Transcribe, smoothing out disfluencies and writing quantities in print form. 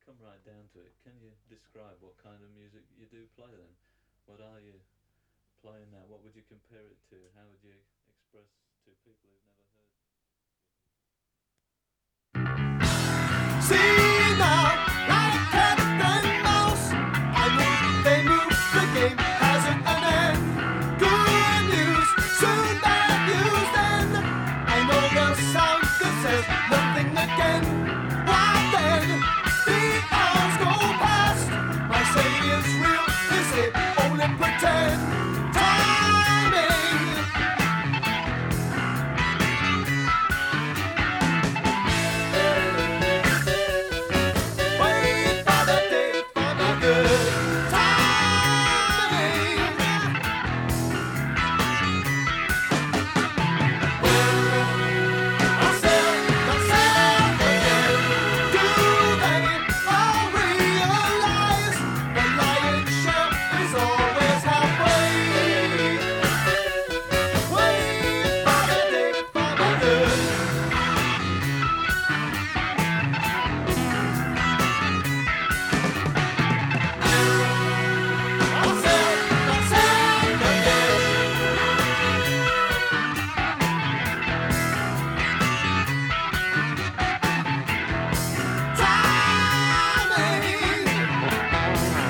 come right down to it, can you describe what kind of music you do play then? What are you playing now? What would you compare it to? How would you express to people who've never heard? See now, like cat and mouse, I move, they move, the game hasn't an end. Good news, soon bad news then. I know the sound that says nothing again. Why then, the hours go past. I say it's real, they say only pretend. Timing. Wait for the day for the good timing. Myself again. Do they all realize the lion's share is always halfway? Wait for the day for the good. Myself again. Timing.